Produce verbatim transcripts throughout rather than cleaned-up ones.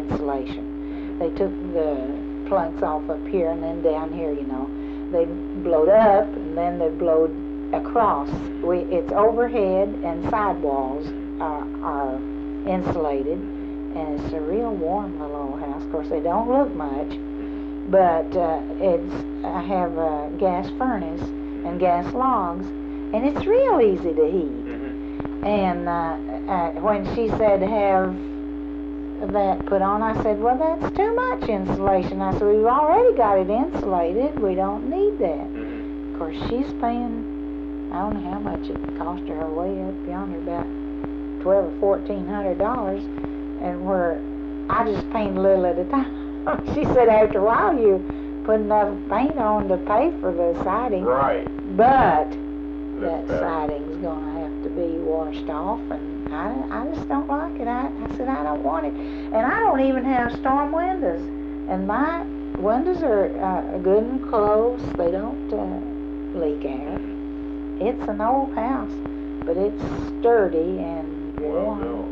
insulation. They took the planks off up here, and then down here, you know, they blowed up, and then they blowed across. We, it's overhead, and sidewalls are, are insulated, and it's a real warm little old house. Of course, they don't look much, but uh, it's I have a gas furnace and gas logs, and it's real easy to heat. Mm-hmm. And uh, uh, when she said have that put on, I said, well, that's too much insulation. I said, we've already got it insulated. We don't need that. Mm-hmm. Of course, she's paying, I don't know how much it cost her way up yonder, about twelve or fourteen hundred dollars, and where I just paint a little at a time. She said after a while you put enough paint on to pay for the siding. Right. But That's that better. siding's gonna have to be washed off, and I, I just don't like it. I, I said I don't want it, and I don't even have storm windows, and my windows are uh, good and close. They don't uh, leak air. It's an old house, but it's sturdy and Well warm. built.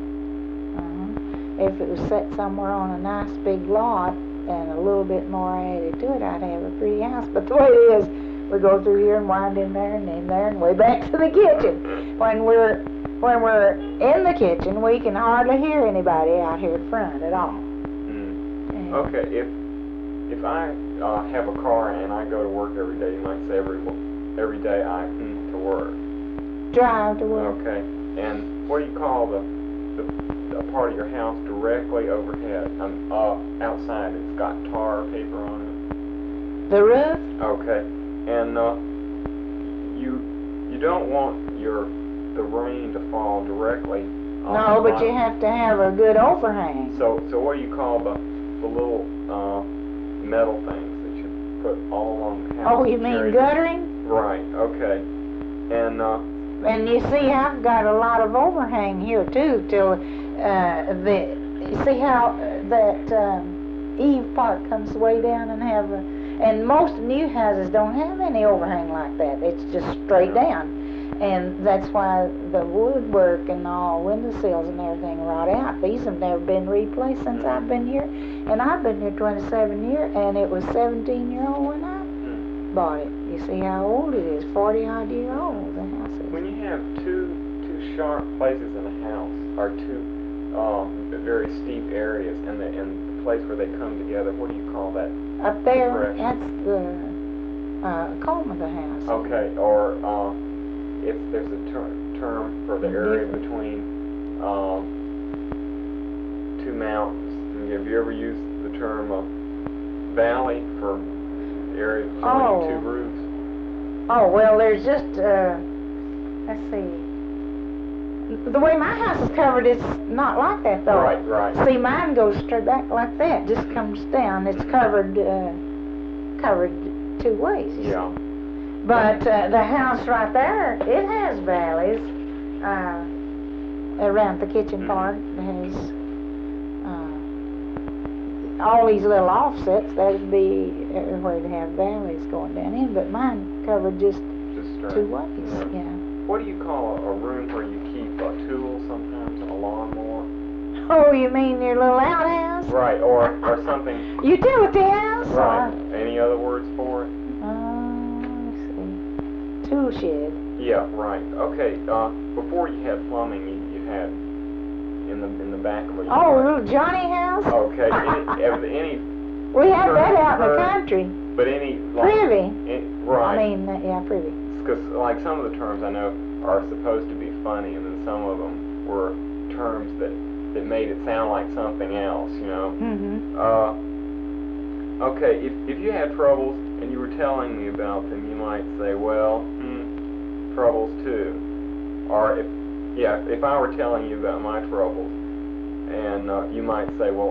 Uh-huh. If it was set somewhere on a nice big lot and a little bit more added to it, I'd have a pretty house. But the way it is, we go through here and wind in there and in there and way back to the kitchen. When we're when we're in the kitchen, we can hardly hear anybody out here in front at all. Mm. And Okay, if if I uh, have a car and I go to work every day, you might say every every day I mm, to work. drive to work. Okay, and what do you call the the a part of your house directly overhead? Um, uh, outside, it's got tar paper on it. The roof? Okay, and uh, you you don't want your the rain to fall directly on No, the but you bottom. have to have a good overhang. So so what do you call the the little uh, metal things that you put all along the house? Oh, you to mean carry- guttering? Right. Okay. And uh, And you see, I've got a lot of overhang here too. Till uh, the you see how uh, that um, eave part comes way down and have a, and most new houses don't have any overhang like that. It's just straight Yeah. down, and that's why the woodwork and all windowsills and everything rot out. These have never been replaced since I've been here, and I've been here twenty-seven years, and it was seventeen year old when I hmm. bought it. You see how old it is? Forty odd year old. The house is. when you have two two sharp places in a house, or two um, very steep areas, and the and the place where they come together, what do you call that? Up there, Correct. that's the uh, comb of the house. Okay. Or uh, if there's a ter- term for the area Different. between um, two mountains. Have you ever used the term uh, valley for the area between Oh. two roofs? Oh, well, there's just, uh, let's see. The way my house is covered, it's not like that, though. Right. Right. See, mine goes straight back like that, just comes down. It's covered, uh, covered two ways. you see. Yeah. But uh, the house right there, it has valleys uh, around the kitchen Mhm. part. It has uh, all these little offsets. That'd be uh, where you'd have valleys going down in. But mine covered just Just straight. two ways. Yeah. Yeah. What do you call a, a room where you keep uh, tools sometimes, a lawnmower? Oh, you mean your little outhouse? Right, or or something. Utility house? Right. Or, Any other words for it? uh, let's see. Tool shed. Yeah, right. Okay. Uh, before you had plumbing, you, you had in the in the back of a Oh, yard. little Johnny house? Okay. Any, ever- any We had that out in the Current- country. but any like Privy. any- right. I mean, uh, yeah, privy. Because like some of the terms I know are supposed to be funny, and then some of them were terms that that made it sound like something else. You know. Mm-hmm. Uh, okay, if, if you had troubles and you were telling me about them, you might say, well, hmm, troubles too. Or if, yeah, if I were telling you about my troubles, and uh, you might say, well,